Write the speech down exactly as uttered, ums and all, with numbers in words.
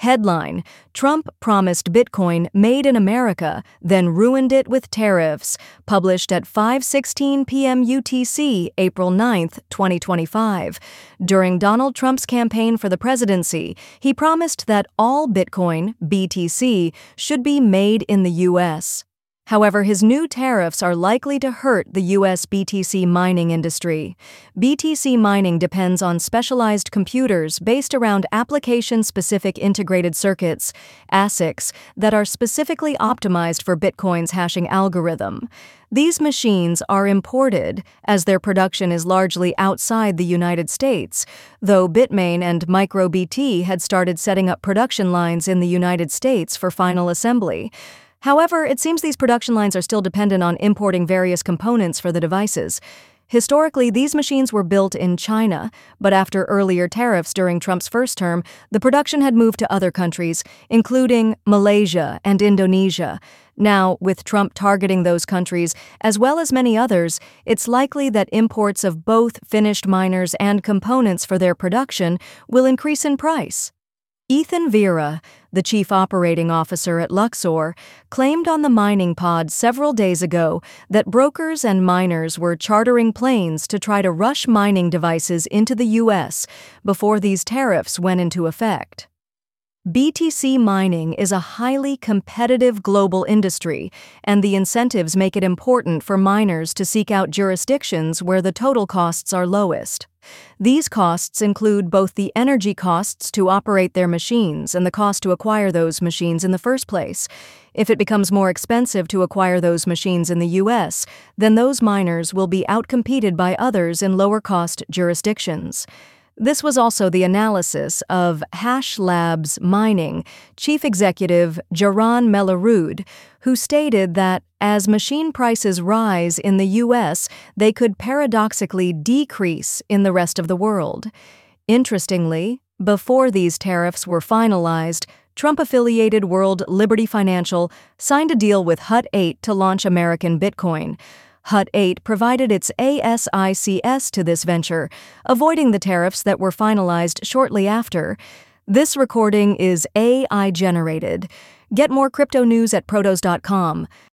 Headline: Trump promised Bitcoin made in America, then ruined it with tariffs. Published at five sixteen p m U T C, April ninth, twenty twenty-five. During Donald Trump's campaign for the presidency, he promised that all Bitcoin, B T C, should be made in the U S. However, his new tariffs are likely to hurt the U S B T C mining industry. B T C mining depends on specialized computers based around application-specific integrated circuits, A S I Cs, that are specifically optimized for Bitcoin's hashing algorithm. These machines are imported, as their production is largely outside the United States, though Bitmain and MicroBT had started setting up production lines in the United States for final assembly. However, it seems these production lines are still dependent on importing various components for the devices. Historically, these machines were built in China, but after earlier tariffs during Trump's first term, the production had moved to other countries, including Malaysia and Indonesia. Now, with Trump targeting those countries, as well as many others, it's likely that imports of both finished miners and components for their production will increase in price. Ethan Vera, the chief operating officer at Luxor, claimed on the Mining Pod several days ago that brokers and miners were chartering planes to try to rush mining devices into the U S before these tariffs went into effect. B T C mining is a highly competitive global industry, and the incentives make it important for miners to seek out jurisdictions where the total costs are lowest. These costs include both the energy costs to operate their machines and the cost to acquire those machines in the first place. If it becomes more expensive to acquire those machines in the U S, then those miners will be outcompeted by others in lower-cost jurisdictions. This was also the analysis of Hash Labs Mining chief executive Jaron Melarud, who stated that as machine prices rise in the U S, they could paradoxically decrease in the rest of the world. Interestingly, before these tariffs were finalized, Trump-affiliated World Liberty Financial signed a deal with Hut eight to launch American Bitcoin. Hut eight provided its A S I C S to this venture, avoiding the tariffs that were finalized shortly after. This recording is A I generated. Get more crypto news at protos dot com.